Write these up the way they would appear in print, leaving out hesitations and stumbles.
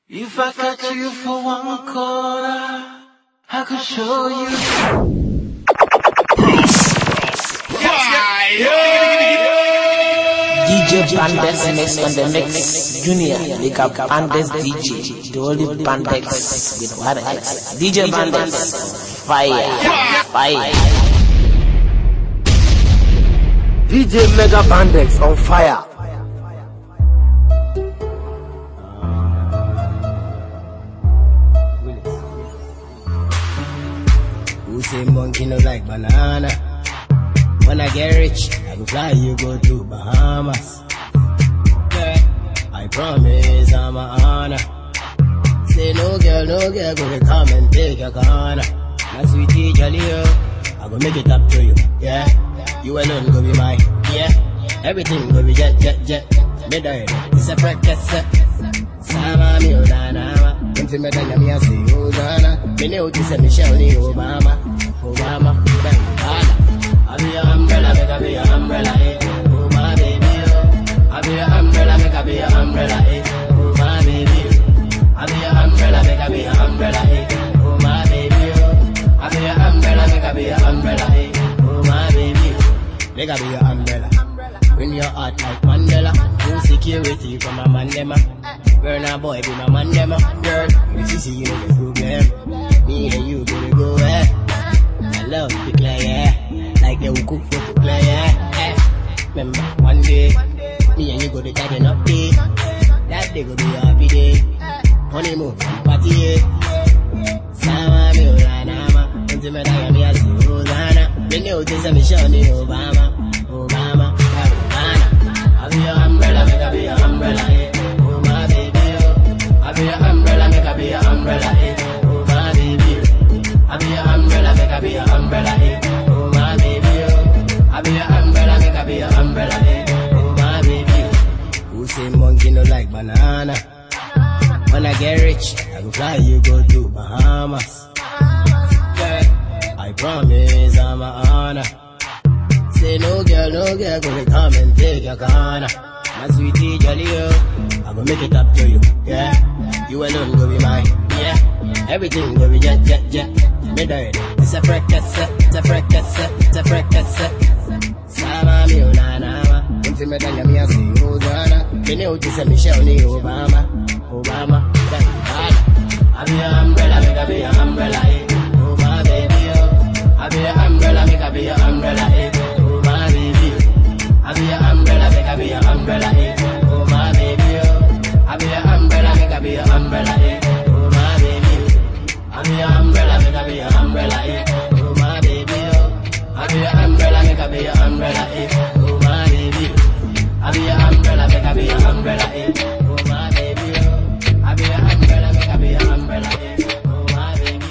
If I catch you for one corner, I could show you. DJ Bandex mix on the mix. Junior, they got Bandex DJ. The only Bandex with one X. DJ Bandex, fire. DJ Mega Bandex on fire. Who say monkey no like banana? When I get rich, I go fly you go to Bahamas. Yeah, I promise I'm a honor. Say no girl, go to come and take your corner. My sweetie jolly, I go make it up to you. Yeah, you alone go be mine. Yeah, everything go be jet. Me die, it's a practice. Sama mi odana, unti me danya mi asi odana. Me ne uti se Michelle ni Obama, I be your umbrella, make I be your umbrella, eh. Oh my baby, oh. I be your umbrella, make I be your umbrella, eh. Oh my baby, oh. I be your umbrella, make I be your umbrella, eh. Oh my baby, oh. I be your umbrella, make I be your umbrella, eh. Oh my baby, oh. Make I be your umbrella. Bring your heart like Mandela. No security from a mandema. Girl, now boy, be my mandema. Girl, if you see you no problem. Me and you gonna go, eh. I love the play, yeah. Like they will cook for the play, yeah. Remember, one day, me and you go to garden up day. That day go be a happy day. Honeymoon, party, yeah. Sama mi ulana, unti me daya mi asi ulana. Me ne uti se Michelle ni Obama. I be your umbrella, make I be your umbrella, eh. Oh my baby, oh. I be your umbrella, make I be your umbrella, eh. Oh my baby, oh. I be your umbrella, make I be your umbrella, eh. Oh my baby, oh. I be your umbrella, make I be your umbrella, eh. Oh my baby, oh. Who say monkey no like banana? When I get rich, I go fly you go to Bahamas. Yeah, I promise I'm a honor. Say no girl, go to come and take your corner. My sweetie jolly, I go make it up to you. Yeah, you alone go be mine. Yeah, everything go be jet. Me die, it's a practice. Sama mi unana, unti me danya mi asi odana. Me ne uti se Michelle ni Obama. I be your umbrella, make I be your umbrella, eh. Oh my baby, oh. I be your umbrella, make I be your umbrella, eh. I be your umbrella, make I be your umbrella, eh. Oh my baby, oh. I be your umbrella, make I be your umbrella, eh. Oh my baby, oh. I be your umbrella, make I be your umbrella, eh. Oh my baby, oh. I be your umbrella, make I be your umbrella, eh. Oh my baby, oh. I be your umbrella, make I be your umbrella, eh. Oh my baby, oh. I be your umbrella, make I be your umbrella, eh. Oh my baby,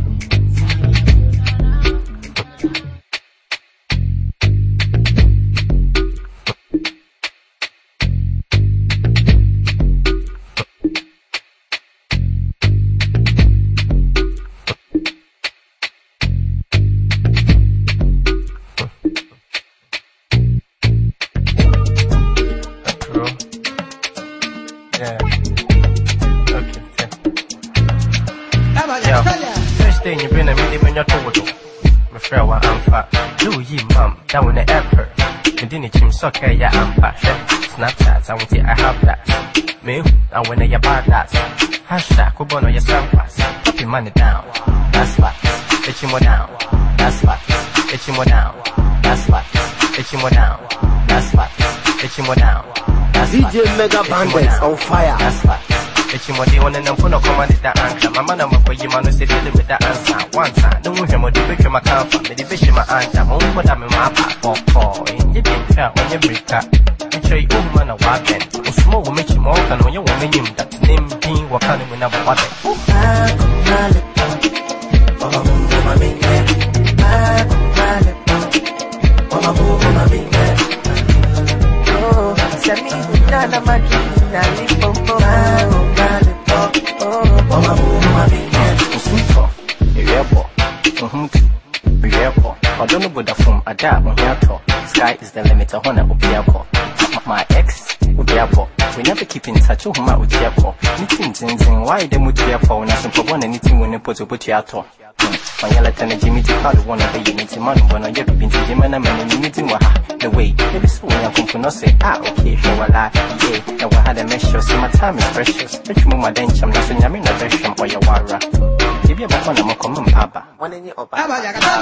okay, yeah, I'm passionate. Snapchats, I want to I have that. Me, I want to bad that. Hashtag, Kubono, your samples. Put your money down. That's facts. Let you more down. That's facts. Let you more down. That's facts. Let you more down. That's facts. Let you more down. DJ Mega Bandex on fire. That's facts. Let you more day on and I'm gonna command that answer. My man, I'm for you, man, say feeling with that answer. One time, don't want him or the picture my comfort. Me the vision my answer. I'm gonna put them in my pack. In your big car, on your brick car. I'm sure you man a wagon. Or small will make you more than when you want me. That's name being what kind of another water. I don't know what the phone I die on your talk. Sky is the limit, I wanna be a call. My ex, will be a call. We never keep in touch. Oh, my Utiapo. Anything, why the Mutiapo, nothing for one anything when you put a Butiato. When you let an Jimmy to call one of the unity man, when I get been to Jim and I'm in meeting the way. Maybe so when I come to not say, okay, show a lie. Yeah, and we had a measure, so my time is precious. Which move my dench, I'm not saying I'm in a version or your wara. Give you a one of my common papa. One in your papa.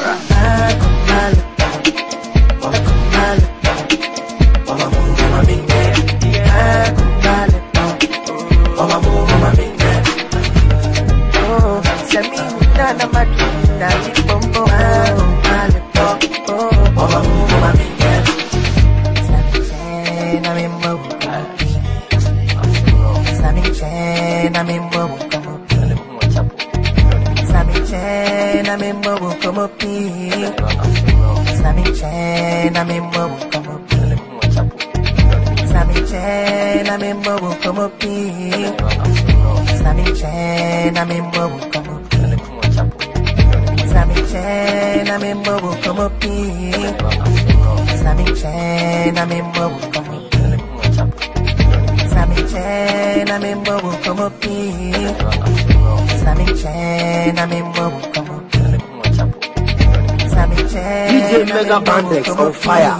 DJ Mega Bandex on fire.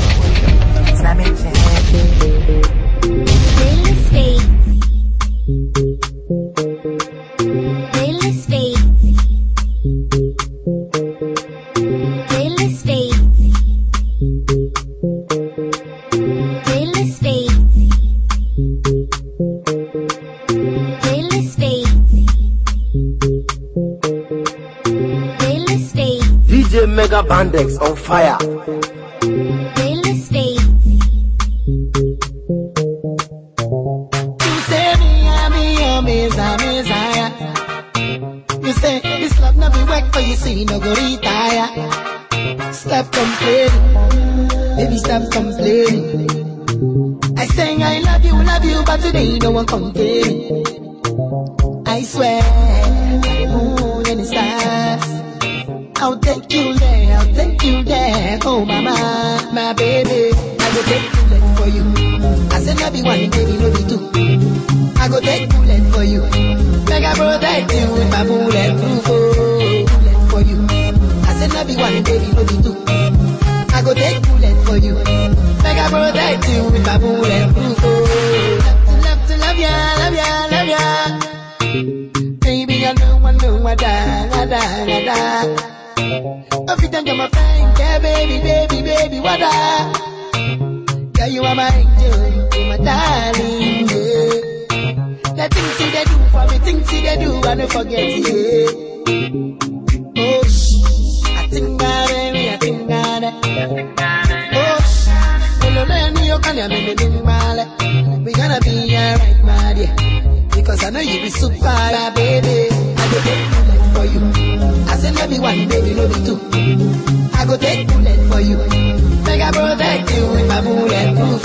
DJ Mega Bandex on fire. You say me, I'm your Messiah. You say this love not be work for you, so you no go retire. Stop complaining, baby, stop complaining. I say I love you, but today no one complaining. I swear, the moon and the stars, I'll take you there, oh mama, my baby. I go take bullet for you. I said not be one, baby, no be two. I go take bullet for you. Make I protect you with my bulletproof bullet for you. I said not be one, baby, no be two. I go take bullet for you. Make I protect you with my bulletproof. Love ya. Baby, I know I die. Every time you're my friend, yeah, baby, what up? Yeah, you are my angel, my darling, yeah. The things they do for me, things they do, I don't forget, yeah. Oh, I think about it. Oh, we gonna be alright, my dear. Because I know you be super, baby. I go take bullet for you. I said no be one, baby, no be two. I go take bullet for you. Make I protect you with my bulletproof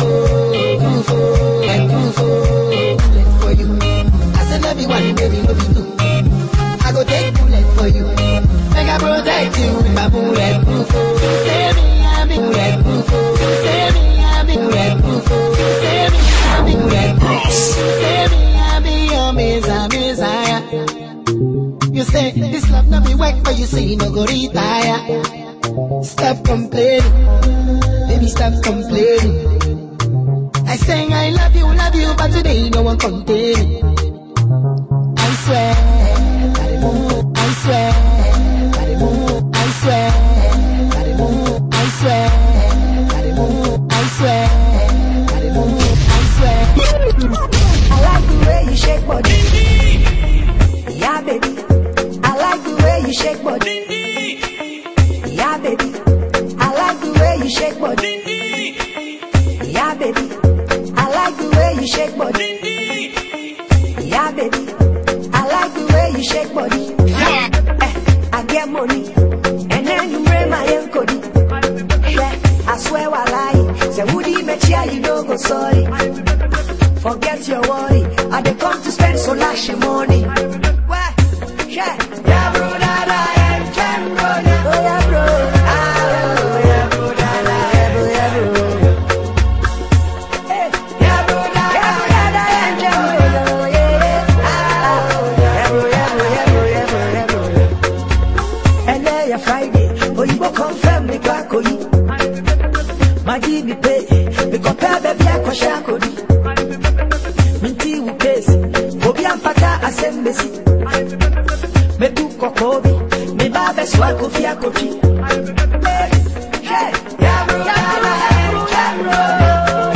bullet for you. I said no be one, baby, no be two. I go take bullet for you. Make I protect you with my bulletproof. Say me, I'm bulletproof. Say me, I'm bulletproof. Say me, I'm bulletproof. Say me, I'm your Messiah. You say this love not be work, but you say you no go retire. Stop complaining, baby, stop complaining. I say I love you, but today no one complaining. I swear, I swear, I swear, I swear, I swear, I swear. I like the way you shake body, yeah, baby. I like the way you shake body, yeah, baby. I like the way you shake body, yeah, baby. I like the way you shake body, yeah, baby. I like the way you shake body. I get money, and then you bring my encode. Yeah, I swear I lie. Say woody mechia, you don't go sorry. Forget your worry. I dey come to spend so lash your money. Yeah, yeah, bro, da, and can bro, oh yeah, bro, oh yeah, bro, da, yeah, bro, hey, yeah, bro, da, Messi. Me do kokobi, me babe swako fia kochi. Hey, yeah, bro, yeah, bro.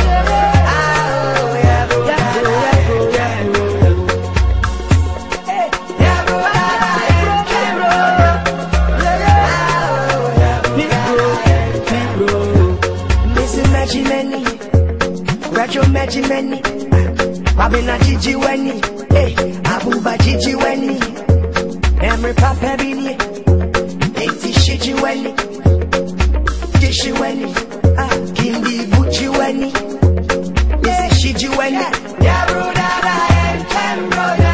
Magic many, Babina Gigi Wenny, hey, Abuba Gigi Wenny, Emery Papa Bini, Eighty Shiji Wenny, Gishi Wenny, Kindi Buchi Wenny, Missy Shiji Wenny, Yaruda, and Camroda.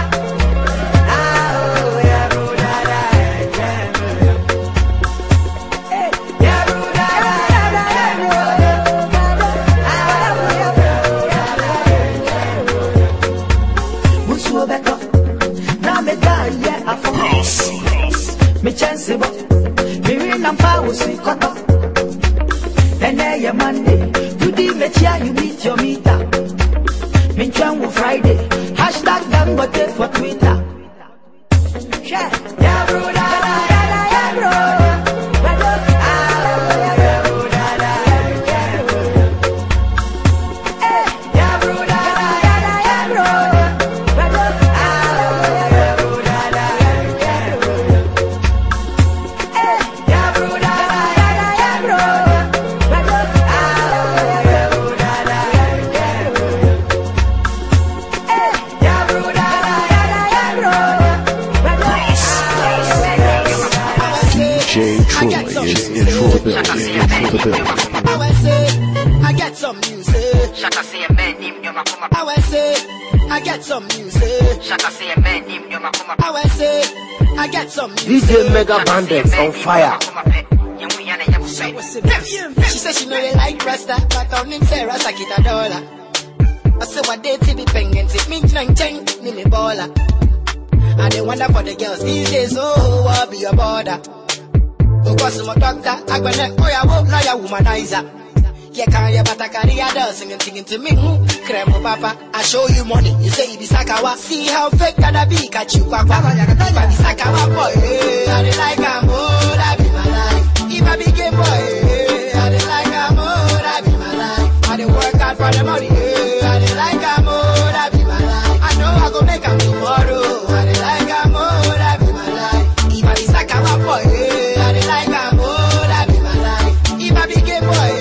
Me chance bo, me win and power see cut off. Then your Monday, you did me chia, you meet your meter. Me chang Friday, hashtag Dangote for Twitter. Yeah, yeah, bro, yeah, bro. I get some music. Shaka say a man named Yomakuma. I will say I get some music. Shaka say a man named Yomakuma. I will say I get some music. DJ Mega Bandex on fire. She said she know they like Rasta, but on him say Rasta get $1. I say what they be pengen take me chang me baller. And they wonder for the girls these days, oh, what be your border? Because my doctor, I gonna oh ya won't lawyer womanizer. Yeah, carry but I carry a doll singing to me. Cremo papa, I show you money. You say you be Sakawa. See how fake that I be, catch you papa. If I be Sakawa boy, I dey like a more, that be my life. If I be gay boy, I dey like a more, that be my life. I dey work hard for the money, I dey like a more, that be my life. I know I go make a tomorrow, I dey like a more, that be my life. If I be Sakawa boy, I dey like a more, that be my life. If I be gay boy,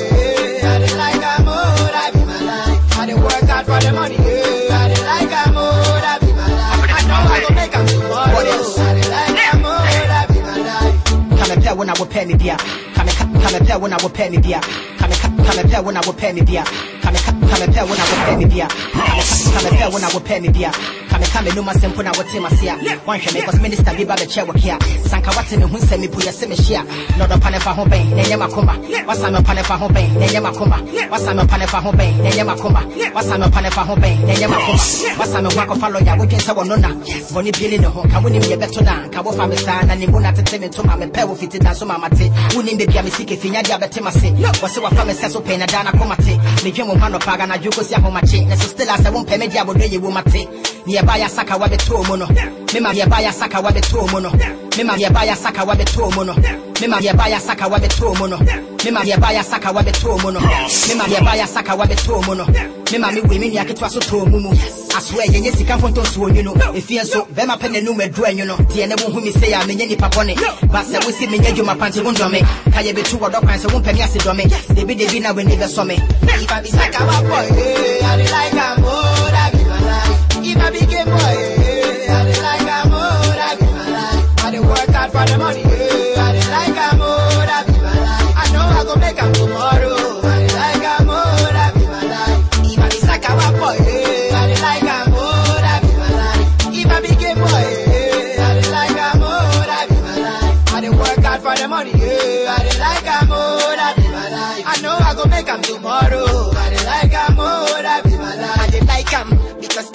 for the money, I dey like a more, that be my life. I know I go make a tomorrow. What else? I dey like a more, that be my life. Come and play when I will pay me beer. Come and play when I will pay me beer. Come and play when I will pay me beer. Come and play when I will pay me beer. Come and play when I will pay me beer. Come and no man simple na what team asia. One shame because minister be ba be chair work here. Sanka what me hu se me puya se me share. No do pane fa ho ben, na nyama koma. Wasa me pane fa ho ben, na nyama koma. Wasa me pane fa ho ben, na nyama koma. Wasa me pane fa ho ben, na nyama koma. Wasa me wako follow ya we se wono na. Boni bieli no ho, ka woni me beto na. Ka wo fa me sa na ni mu na tete me to ma me pe wo fiti da so mama te. Woni be bia me sike finya dia bete ma se. Wo se wa fa me se so pe na da na koma te. Me dwe mo ma no paga na juko si ahomache. Na so still as I won pe me dia bodo ye wo mate. Ni baya saka wa beto mono. Me ma ye baya saka wa beto mono. Me ma ye baya saka wa beto mono. Me ma ye baya saka wa beto mono. Me ma ye baya saka wa beto mono. Me ma ye baya saka wa beto mono. Me ma me we me ni aketwa so to mumu. I swear ye sika fonto so you know. If you so be ma pene no me do you know. Tie ne wo hu mi say ya me ni papa ne. Ba se we si me nya dwuma pante wo ndome. Ka ye betu wo do kwan se wo pemi ase do me. Debi na we ni be so me. If I be saka wa boy, I dey like am more, that be my life. If I be gay boy, I dey like a more, that be my life. I dey work hard for the money, I dey like a more, that be my life. I know I go make a tomorrow, I dey like a more, that be my life. If I be Sakawa boy, I dey like a more, that be my life. If I be gay boy, I dey like a more, that be my life. I dey work hard for the money, I dey like a more, that be my life. I know I go make a tomorrow, I dey like a more, that be my life. I dey like 'em because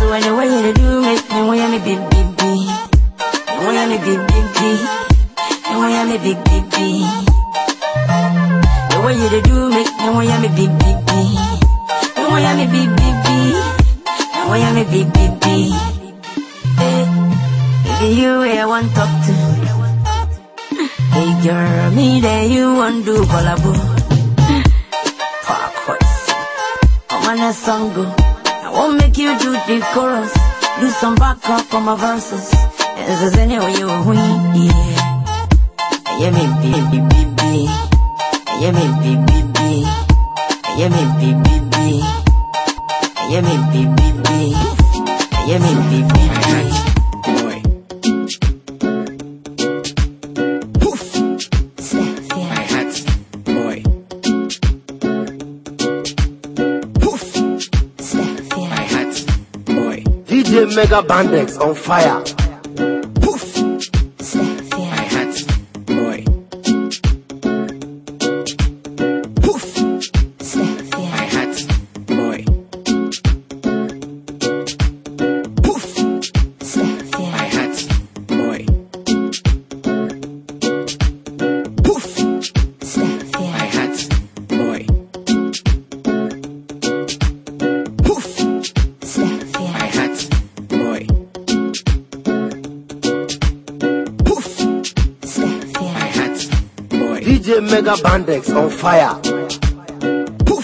So anyway you do make me want me big big big. Want me big big big. Want me big big big. The way you do make me want me big big big. Want me big big big. Want me big big big. Baby you I want talk to. Hey girl me there you want do collabo. Fuck what? I'm on a song go. I won't make you do the chorus. Do some backup on my verses. This is anyway you win, yeah. Yeah, me baby, baby. Yeah, me baby, baby. Yeah, me baby, baby. Yeah, me baby, baby. Yeah, me baby, baby. Boy. Poof. My hat, boy. Poof. My hat, boy. DJ Mega Bandex on fire. DJ Mega Bandex on fire. Poof.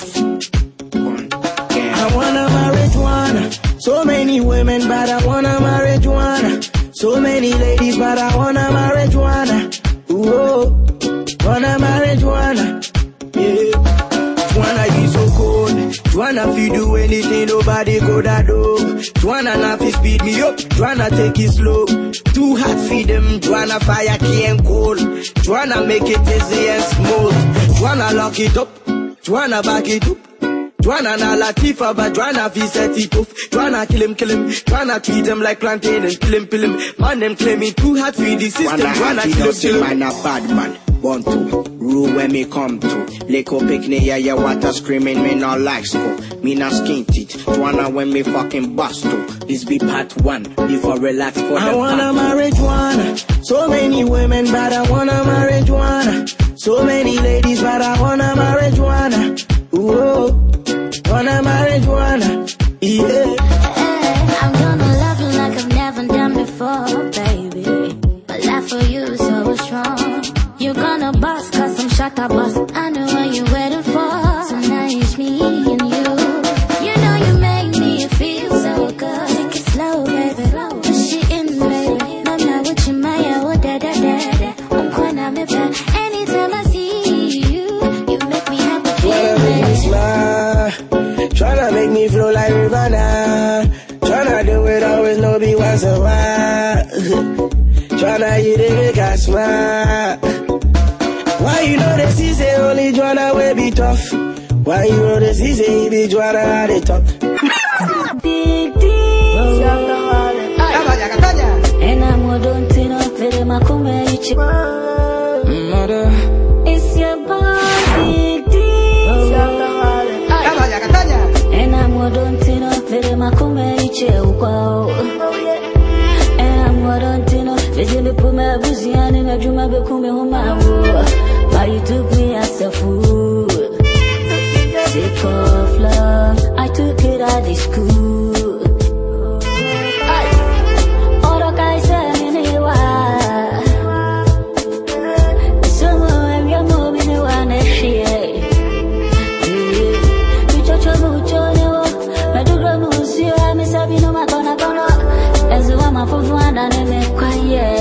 I wanna marijuana. So many women, but I wanna marijuana. So many ladies, but I wanna marijuana. Ooh, wanna marijuana. Yeah. Juana, you so cold. Juana, if you do anything, nobody could do. Juana, now fi speed me up. Juana, take it slow. Too hot feed them. Juana, fire can't cold. Juana, make it easy and smooth. Juana, lock it up. Juana, back it up. Juana, na Latifa, but Juana, fi set it off. Juana, kill him. Juana, treat him like plantain and kill him. Man, them claiming too hot feed the system. Juana, kill him. Man, a bad man. Want to rule when me come to Leko picnic, yeah, water screaming, me not like school. Me not skin teeth. Juana when me fucking bust to. This be part one, before relax for I the wanna marijuana. So many women, but I wanna marijuana. So many ladies, but I wanna marijuana. Ooh, wanna marijuana. Yeah. I'm gonna love you like I've never done before, baby. My love for you is so strong. You're gonna bust, cause I'm shut up, boss. I know what you're waiting for. So now it's me and you. You know you make me feel so good. Take it slow, baby. Push it in, baby. Mama, what you maya, what da. I'm gonna make it. Anytime I see you, you make me happy. Tryna make me smile. Tryna make me flow like river now. Tryna do it always, no be once a while. Tryna hit it, make I smile. Why you know this is the only Joanna will be tough? Why you know this is the big Joanna at the top? Big deal. And I'm more don't know very much. Mother. It's your body, big deal. And I'm more don't know very much. And I'm more don't know. Vijay put my buzi and in a dream I become a woman. But you took me as a fool. Sick of love, I took it at the school. All the guys say in the wild. Someone you're moving in one share. You touch a mucho, I do go musi, I'm a Sabino Matona. As a woman for one and I make quiet.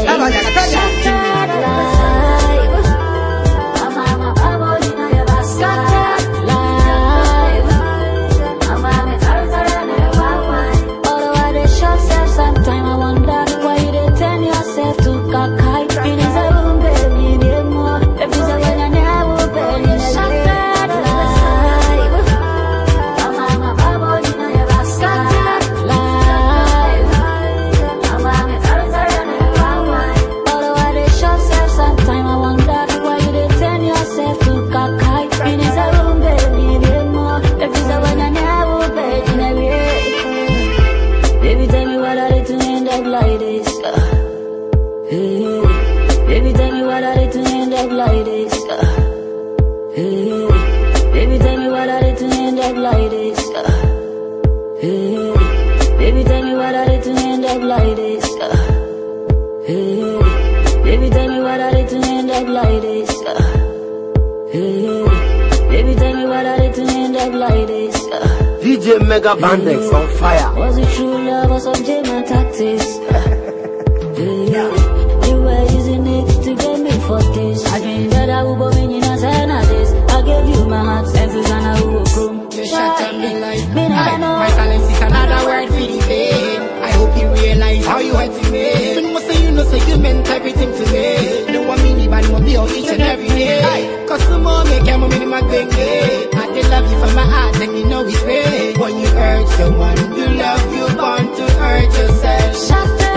Hey, baby, tell me what I did to end up like this. Hey, baby, tell me what I did to end up like this. Hey, baby, tell me what I did to end up like this. Hey, baby, tell me what I did to end up like this. Hey, baby, tell me what I did to end up like this. DJ Mega Bandex on fire. Was it true love or some German tactics? You were using it to get me for this. I dreamed that I would be in a this. I gave you my heart, and Susanna who will groom. You shut up me like my silence is another word for the pain. I hope you realize how you had to me. Even most of you know say you meant everything to me. No one mean but will be on each and every day. Cause the more make I'm a minimum thing. I did love you from my heart and you know it's real. When you hurt someone you love, you're born to hurt yourself. Shut up.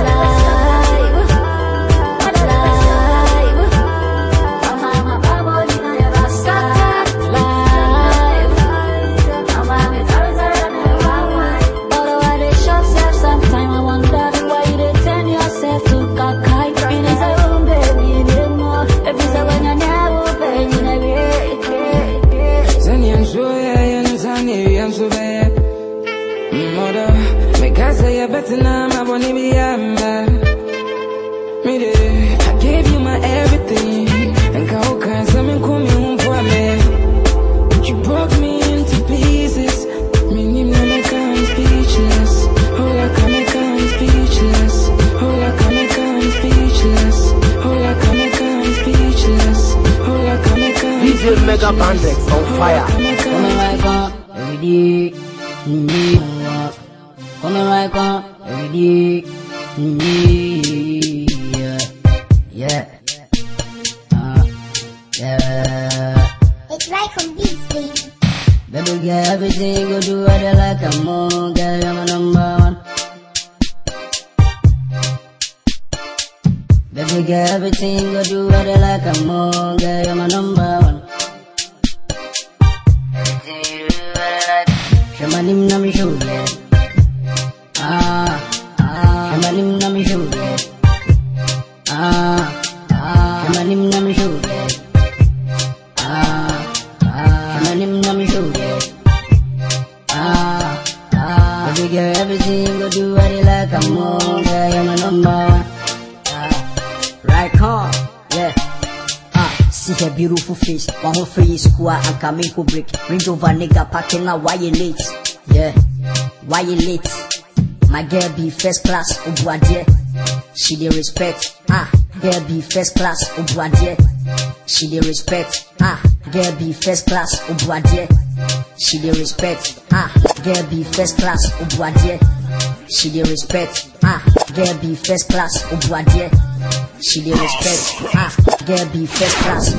I gave you my everything, and how can someone come home for me? You broke me into pieces. Me make I'm speechless. Oh, like I make I'm speechless. Oh, like I make I'm speechless. Oh, like I make I'm speechless. Oh, like I make I'm DJ Mega Bandex on fire. Come right on, every day. Come right on, every day. Yeah. It's right from these things. Baby girl, everything go do what you like. Come on, girl, you're my number one. Baby girl, everything go do what you like. Come on, girl, you're my number one. Everything you do what you like. Shamanim na mi show, yeah. Shamanim na mi show, yeah. Shamanim na mi show, yeah. Shamanim na mi show, yeah. Baby girl, everything go do what you like. Come on, girl, you're my number one. Right car, yeah. See her beautiful face. One more free school and coming for break. Range over nigga packing now. Why you late? Yeah. Why you late? My girl be first class. Obuadie. She dey respect. Girl be first class. Obuadie. She dey respect. Girl be first class. Obuadie. She dey respect. Girl be first class. Obuadie. She dey respect. Girl be first class. Obuadie. She dey respect. Girl be first class.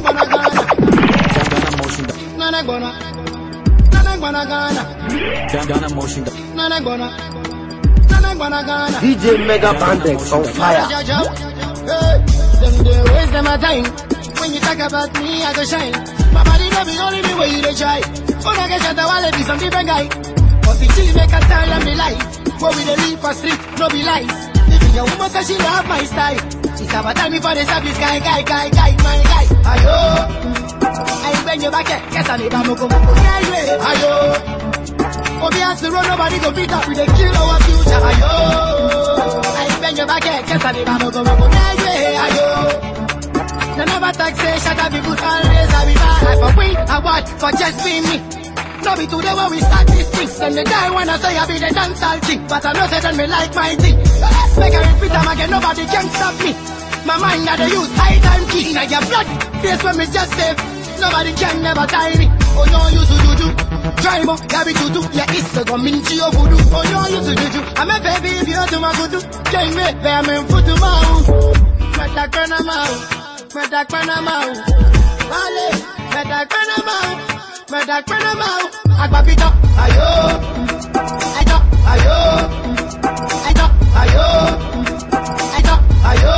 DJ Mega Bandex on fire. Them they waste them a time. When you talk about me, I go shine. My body never be only me where you they try. When I get shot, I wanna be some different guy. But the chili make a style and me life. Where we dey live for street, no be lies. If your woman says she love my style, she sabotage me for the service guy, my guy. Ayo, I bend your back, guess I need a moko. Ayo, Obi has to run, nobody go beat up with the kill our future. Ayo, I bend your back, guess I need a moko. Ayo, the never talk say shut up, be good always. I be bad for we, I want for just being me. No be today when we start this thing. And the guy wanna say I be the dancehall thing, but I know say that me like my thing. Make I repeat them again, nobody can stop me. My mind that they use high time key. Now your blood, face when me just save. Nobody can never tie me. Oh no, you to do. Try more, yeah be to do. Yeah, it's a gominchi of voodoo. Oh no, you to do. I'm a baby if you to my good. Can't wait, bear me foot to mouth. Meta kana mouth. Meta kana mouth. Vale, meta kana mouth. Meta kana mouth. Agbapito, ayo. Ayo, ayo. Ayo, ayo. Ayo, ayo.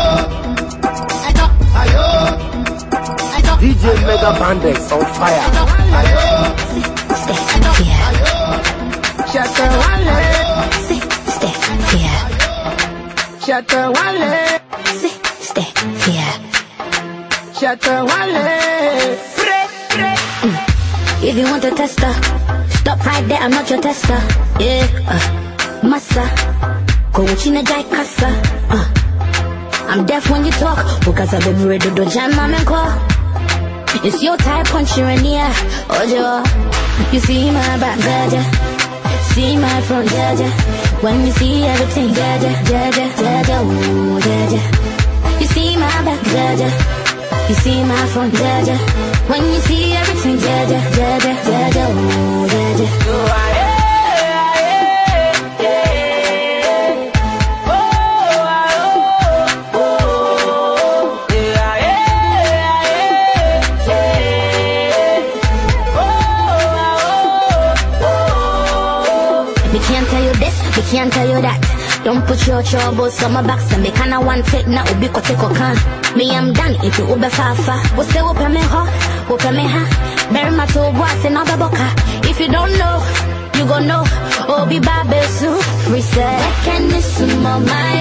Ayo, ayo. DJ Mega Bandex on fire. Shut the wallet. Stay here. If you want to test her, stop right there, I'm not your tester. Yeah, massa. Coaching a jai kassa. I'm deaf when you talk, because I've been ready to jam my man call. It's your type, punch you in the air. Oh, you see my back, jaja. See my front, jaja. When you see everything, jaja, jaja, jaja, ooh, jaja. You see my back, jaja. You see my front, jaja. When you see everything, jaja, jaja, jaja, ooh, jaja. Can't tell you that. Don't put your troubles on my back. So me kinda want it now. Ubi kote kokan. Me I'm done. If you ube fafa. What's the open me ho? Open me ha. Bury my toe boss in other boca. If you don't know, you gon' know. Obi babe so reset. Can this my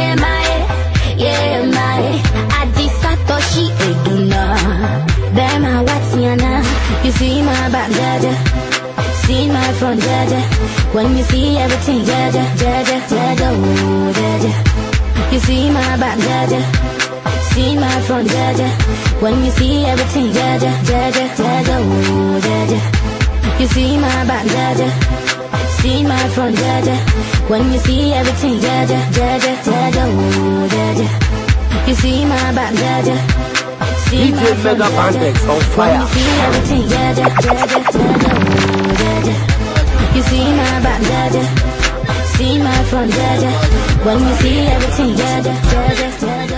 yeah my. Adi Satoshi eduna. Bury my what's yana. You see my back, jaja. See my front, jaja. When you see everything, jaja, jaja, jaja, ooh, jaja. You see my back, jaja. See my front, jaja. When you see everything, jaja, jaja, jaja, ooh, jaja. You see my back, jaja. See my front, jaja. When you see everything, jaja, jaja, jaja, ooh, jaja. You see my back, jaja. DJ Mega Bandex on fire. When you see everything, jaja, jaja, jaja, ooh, jaja. You see my back, jaja. See my front, jaja. When you see everything, jaja, jaja, jaja.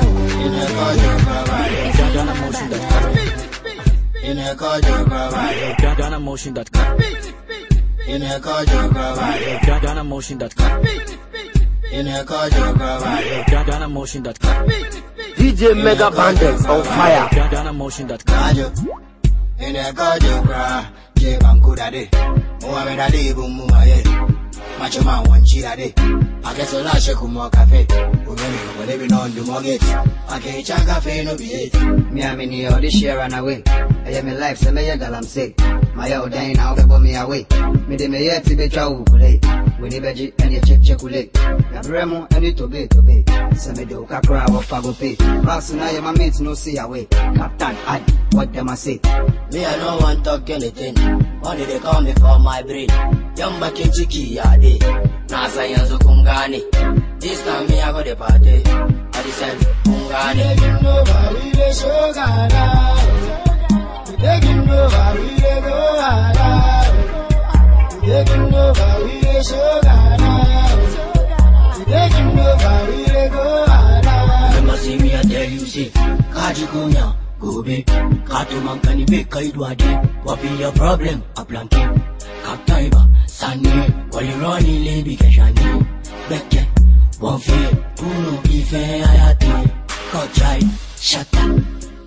In a cardio provider. Danamotion.com. In a cardio provider. Danamotion.com. In a cardio provider. Danamotion.com. DJ Mega Bandex on fire. Danamotion.com. In a cardio provider. J Bankuda de. Mohamed Ali Bumumaye. Macho man one cheetah de. I guess a lot of more cafe. We're living on the mortgage. I can't check cafe no be it. Me I'm in here this year run away. I am in life, so me a girl I'm sick. My old day now be me away. Me de me yet to be travel today. We need veggie and you check chocolate. Gabremo and you to be. So me do kakra or fago pay. Box now my mates no see away. Captain Adi, what them I say? Me I don't want talk anything. Only they call me for my brain. Yamba Kinchiki Yade. Nasa Yanzo Kungani. This time me I got the party. I decided Kungani. Taking over, we the show Gana. Taking over, we the go Gana. Taking over, we the show Gana. Taking over, we the go Gana. Remember see me I tell you say, Kaji Kunya. Go be, Kato man can you be Kaidwadi? What be your problem? A blanket, Kaptaiba, Sunny, while you running, Lady Kashani, Becky, one fear, Puno, Ife, Ayati, Kochai, shut up.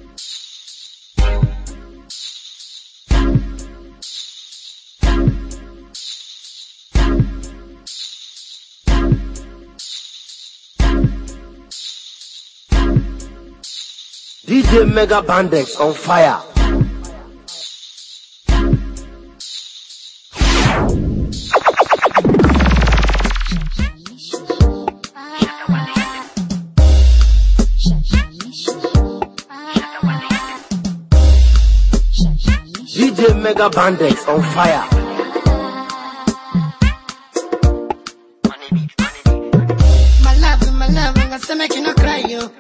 DJ Mega Bandex on fire. DJ Mega Bandex on fire. My love, I say make you no cry, yo.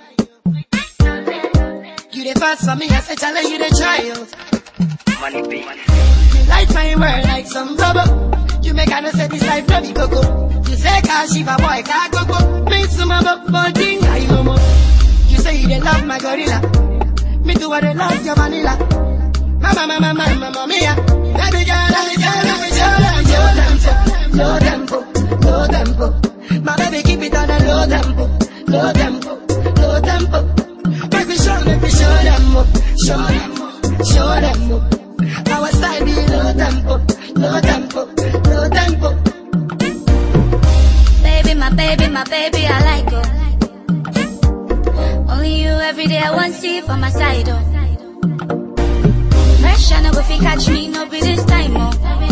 You the fast for me, I say tell you the child. Money be. You light my world like some bubble. You make her say this life no be coco. You say Kashiva boy, can't go. Make some body, I homo. You say you love my gorilla. Me do what they love your vanilla. Mama, mia. Baby girl, low tempo. My baby keep it on a low tempo. Make me show them up. Our style be low tempo. Baby, my baby, I like you. Only only you every day I want to see for my side, oh. Pressure no go fi catch me, no be this time, oh.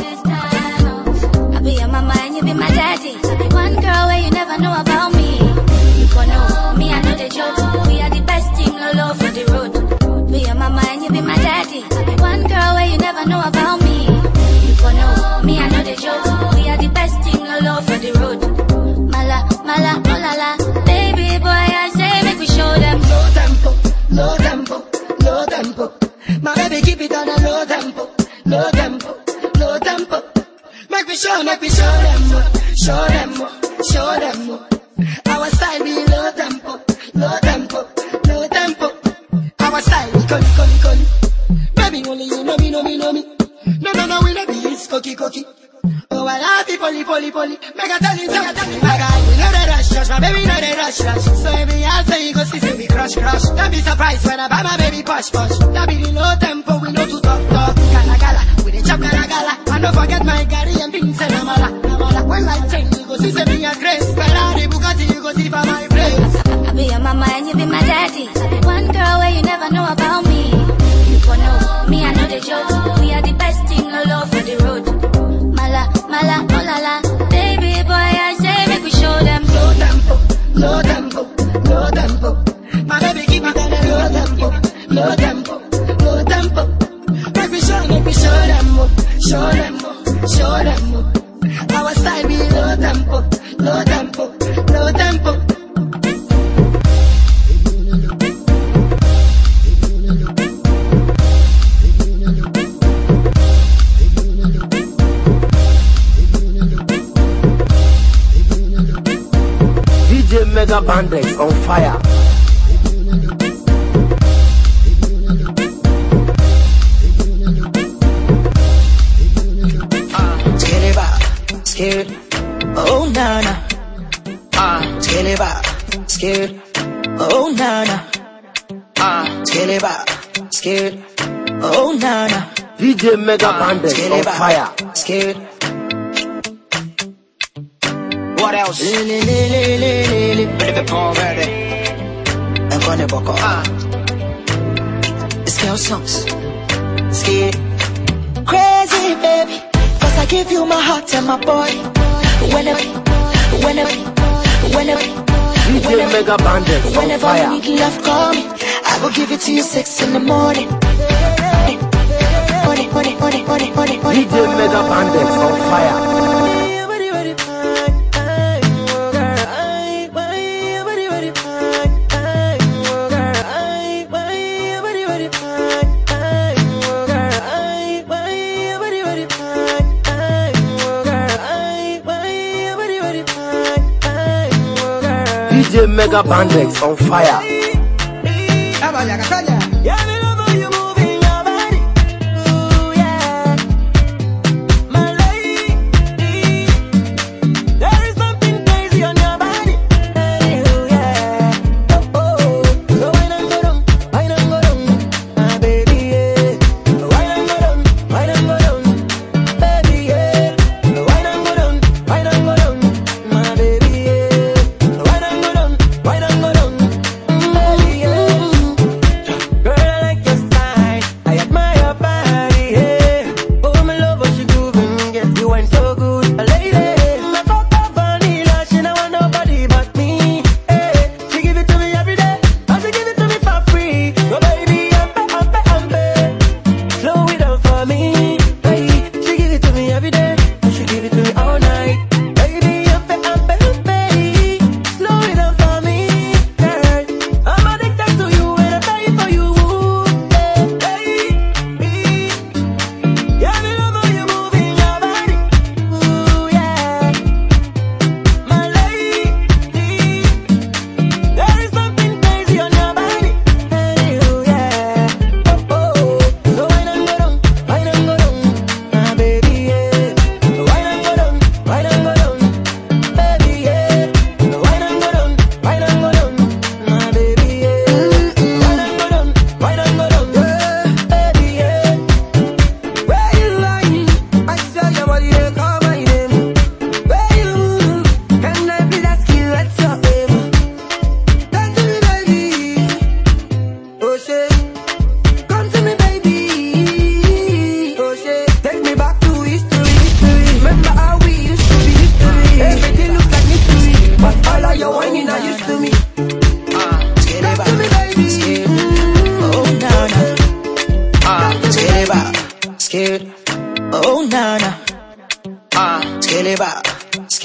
I be your mama and you be my daddy. One girl where you never know about me. You gon' know me, I know the joke. We are the best team, no love for the road. Be your mama and you be my daddy. One girl where you never know about me. You gon' know me, I know the joke. We are the best team, no love for the road. Mala, mala, oh la la. Baby boy, I say make we show them. Low tempo, low tempo, low tempo. My baby keep it on a low tempo, low tempo, low tempo. Make me show them, show them, show them. Our style be low tempo, low tempo, low tempo. Our style be coli. Baby only you know me. No, we don't be it's cocky. Oh, I love you, poly. Make I tell you, my guy, we know the rush, my baby know the rush. So every answer you go see, say we crush. Don't be surprised when I buy my baby push. That be the low tempo, we know to talk. Gala, we the chop gala. And don't forget my Gary and beans and Amala. When life change, you go see, say me a grace. Ferrari, Bugatti, you go see for my place. I be your mama and you be my daddy. One girl where you never know about me. You gon' know me, I know the joke. We are the best team, no love for the road. Mala, oh la la. Baby boy, I say make we show them. Low tempo. My baby keep it on a low tempo. Make we show them. Our style be low tempo. DJ Mega Bandex on fire. Scared. Oh nana. Scared. Oh nana. Scared. Oh nana. DJ Mega Bandex on fire. Scared. What else? Ready to call ready. I'm gonna walk on. It's girl songs. Scared. Crazy baby. Cause I give you my heart and my body. DJ Mega Bandex on Whenever fire. you need love, call me. I will give it to you 6 in the morning. DJ Mega Bandex on fire. DJ Mega Bandex on fire. Girl, I like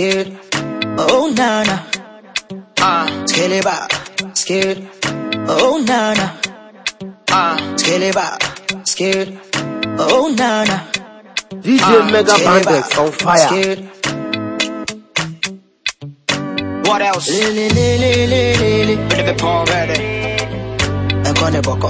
scared. Oh nana, scale it back, scared. Oh nana, scale it back, scared. Oh nana, DJ Mega Bandex on fire. Scared. What else? Bit Paul ready. I'm gonna buckle.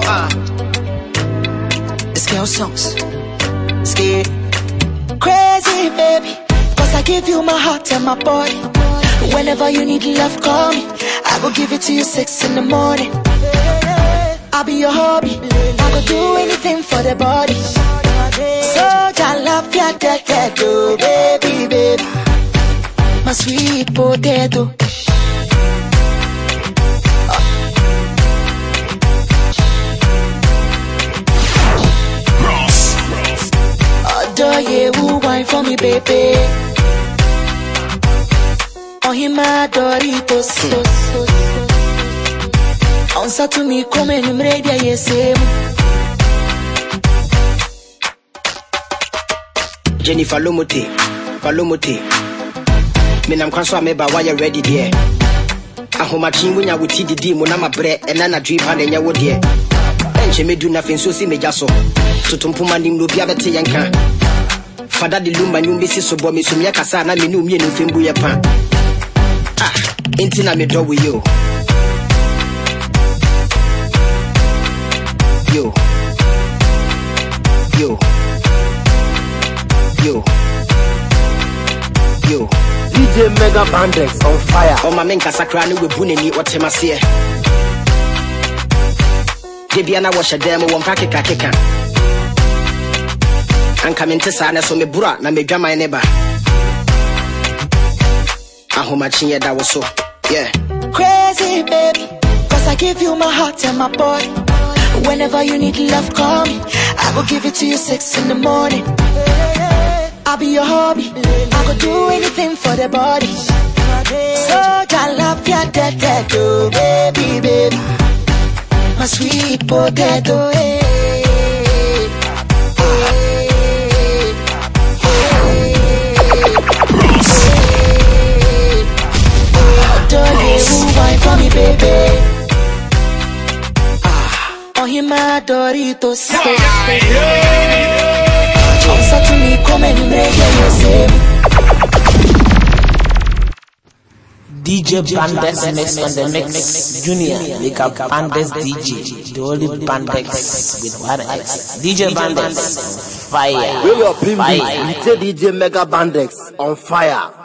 Scale songs, scared. Crazy baby, 'cause I give you my heart and my body. Whenever you need love, call me. I will give it to you 6 in the morning. I'll be your hobby. I will do anything for the body. So I love ya, oh, baby, baby. My sweet potato. Adore you, who wine for me, baby. On him, my Doritos. Answer to me, come in, ready, yes, Jennifer Lomote, Falomote. Menam Kwanswa meba why you ready there. Ahomachi when you would see the demo, Nama bread, and then a drip and then you would here. And she may do nothing so see me just so. To Tumpuma Nim Lubiavati Yanka. Father the Lumba, you miss so bomb, so Yakasana, me knew me in Fimbuya pan. Intina me door with you. Yo. DJ Mega Bandex on fire. Oh my men kasakrani we bunini what him here. Debiana wash a demo one packet kaka. And come into sana so me bura na me drama neighbor. Ahomachi that was so. Yeah. Crazy baby, 'cause I give you my heart and my body. Whenever you need love, call me. I will give it to you 6 in the morning. I'll be your hobby. I could do anything for the body. So I love ya, oh, baby, baby. My sweet potato. Adore you, who wine for me, baby. On him, my Doritos. Answer to me, come and make yourself. DJ Bandex mix on the mix. Junior, wake up Bandex DJ. The only Bandex with 1X. DJ Bandex, fire. Will your pimp be? DJ Mega Bandex on fire.